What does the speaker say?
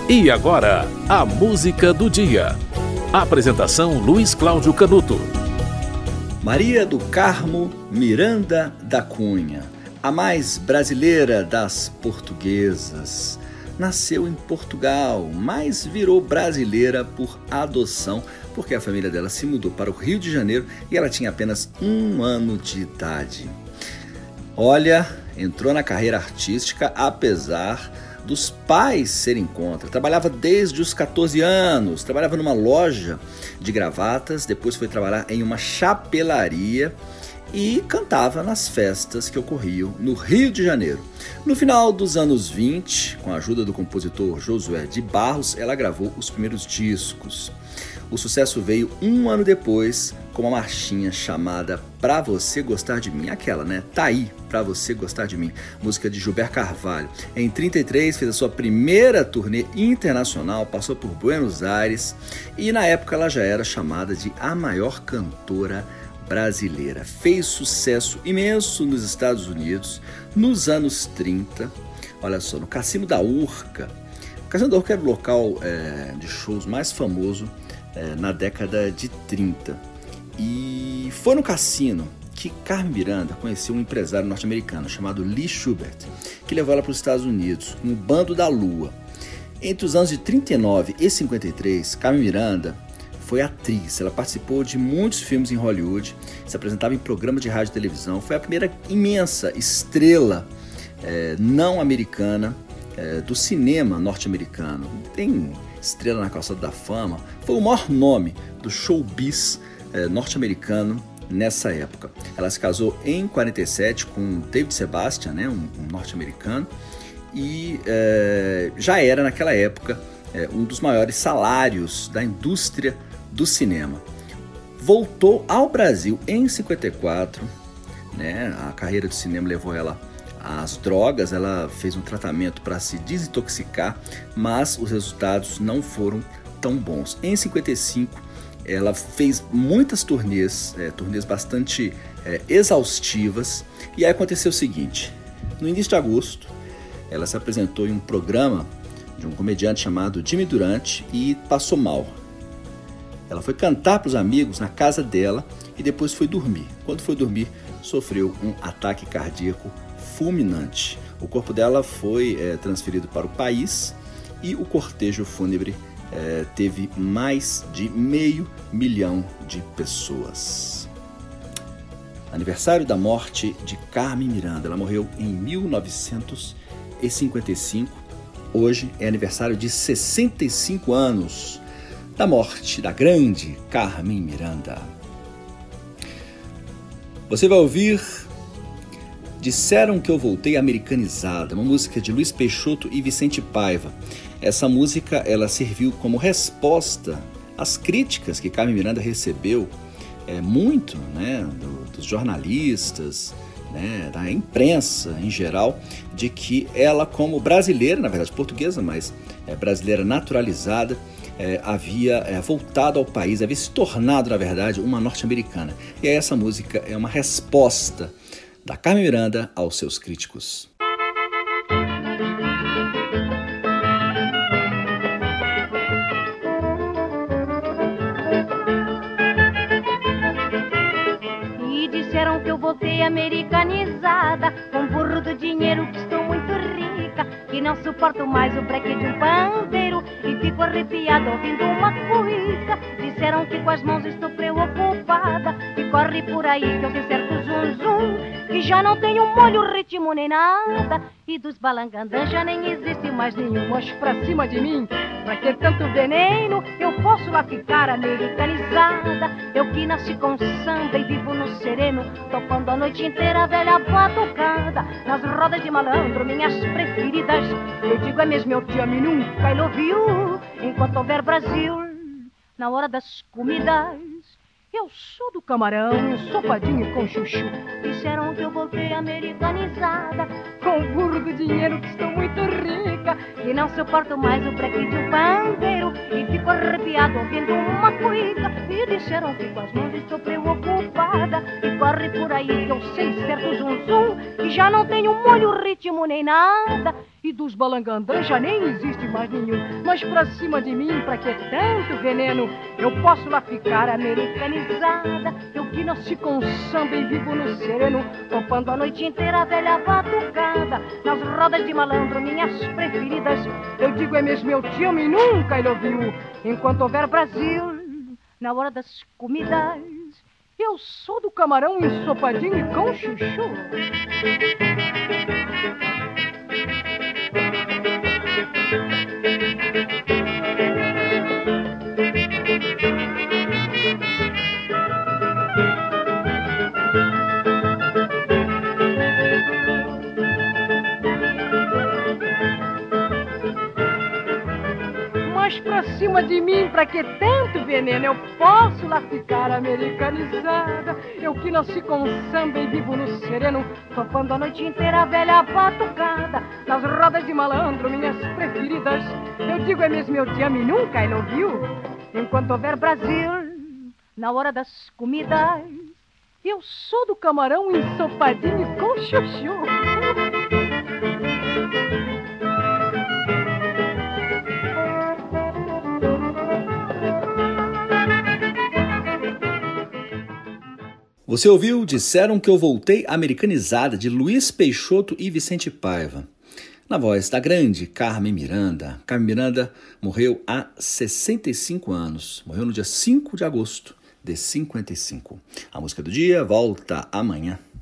E agora, a música do dia. Apresentação Luiz Cláudio Canuto. Maria do Carmo Miranda da Cunha, a mais brasileira das portuguesas. Nasceu em Portugal, mas virou brasileira por adoção, porque a família dela se mudou para o Rio de Janeiro e ela tinha apenas 1 ano de idade. Olha, entrou na carreira artística apesar dos pais serem contra. Trabalhava desde os 14 anos, trabalhava numa loja de gravatas, depois foi trabalhar em uma chapelaria e cantava nas festas que ocorriam no Rio de Janeiro. No final dos anos 20, com a ajuda do compositor Josué de Barros, ela gravou os primeiros discos. O sucesso veio 1 ano depois com uma marchinha chamada Pra Você Gostar de Mim, aquela, né? Tá aí, Pra Você Gostar de Mim, música de Gilberto Carvalho. Em 33 fez a sua primeira turnê internacional, passou por Buenos Aires e na época ela já era chamada de a maior cantora brasileira. Fez sucesso imenso nos Estados Unidos nos anos 30, olha só, no Cassino da Urca. O Cassino da Urca era o local de shows mais famoso na década de 30. E foi no cassino que Carmen Miranda conheceu um empresário norte-americano chamado Lee Schubert, que levou ela para os Estados Unidos, no Bando da Lua. Entre os anos de 39 e 53, Carmen Miranda foi atriz. Ela participou de muitos filmes em Hollywood, se apresentava em programas de rádio e televisão, foi a primeira imensa estrela não americana do cinema norte-americano. Tem estrela na Calçada da Fama, foi o maior nome do showbiz norte-americano nessa época. Ela se casou em 47 com David Sebastian, né, um norte-americano, e já era naquela época um dos maiores salários da indústria do cinema. Voltou ao Brasil em 54, né, a carreira do cinema levou ela às drogas, ela fez um tratamento para se desintoxicar, mas os resultados não foram tão bons. Em 55, ela fez muitas turnês bastante exaustivas, e aí aconteceu o seguinte: no início de agosto, ela se apresentou em um programa de um comediante chamado Jimmy Durante e passou mal. Ela foi cantar para os amigos na casa dela e depois foi dormir. Quando foi dormir, sofreu um ataque cardíaco fulminante. O corpo dela foi transferido para o país e o cortejo fúnebre teve mais de 500 mil de pessoas. Aniversário da morte de Carmen Miranda. Ela morreu em 1955. Hoje é aniversário de 65 anos da morte da grande Carmen Miranda. Você vai ouvir Disseram que eu voltei americanizada, uma música de Luiz Peixoto e Vicente Paiva. Essa música ela serviu como resposta às críticas que Carmen Miranda recebeu muito, né, dos jornalistas, né, da imprensa em geral, de que ela, como brasileira, na verdade portuguesa, mas brasileira naturalizada, havia voltado ao país, havia se tornado, na verdade, uma norte-americana. E aí essa música é uma resposta da Carmen Miranda aos seus críticos. E disseram que eu voltei americanizada, com burro do dinheiro, que estou muito rica, que não suporto mais o breque de um pandeiro e fico arrepiada ouvindo uma cuíca. Disseram que com as mãos estou preocupada, que corre por aí que eu tenho certo zum-zum, que já não tenho molho, ritmo nem nada, e dos balangandãs já nem existe mais nenhum. Mas pra cima de mim, pra que tanto veneno? Eu posso lá ficar americanizada, eu que nasci com samba e vivo no sereno, tocando a noite inteira a velha batucada, nas rodas de malandro, minhas preferidas. Eu digo é mesmo, eu te amo e nunca I love you, enquanto houver Brasil na hora das comidas. Eu sou do camarão, ensopadinho com chuchu. Disseram que eu voltei americanizada, com o burro do dinheiro, que estou muito rica, que não suporto mais o breque de um pandeiro e fico arrepiado ouvindo uma cuíca. E disseram que com as mãos estou preocupada, e corre por aí que eu sei certo zum-zum, que já não tenho molho, ritmo nem nada, E dos balangandãs já nem existe mais nenhum. Mas pra cima de mim, pra que tanto veneno? Eu posso lá ficar americanizada. Eu que nasci com samba e vivo no sereno, topando a noite inteira a velha batucada. Nas rodas de malandro, minhas preferidas, eu digo é mesmo, eu te amo e nunca ele ouviu. Enquanto houver Brasil, na hora das comidas, eu sou do camarão ensopadinho e com chuchu. Mas pra cima de mim, pra que tanto veneno? Eu posso lá ficar americanizada. Eu que nasci com samba e vivo no sereno, topando a noite inteira a velha batucada. Nas rodas de malandro, minhas preferidas, eu digo é mesmo, eu te amo e nunca ele ouviu. Enquanto houver Brasil, na hora das comidas, eu sou do camarão ensopadinho e com chuchu. Você ouviu Disseram que eu voltei americanizada, de Luiz Peixoto e Vicente Paiva. Na voz da grande Carmen Miranda. Carmen Miranda morreu há 65 anos. Morreu no dia 5 de agosto de 55. A música do dia volta amanhã.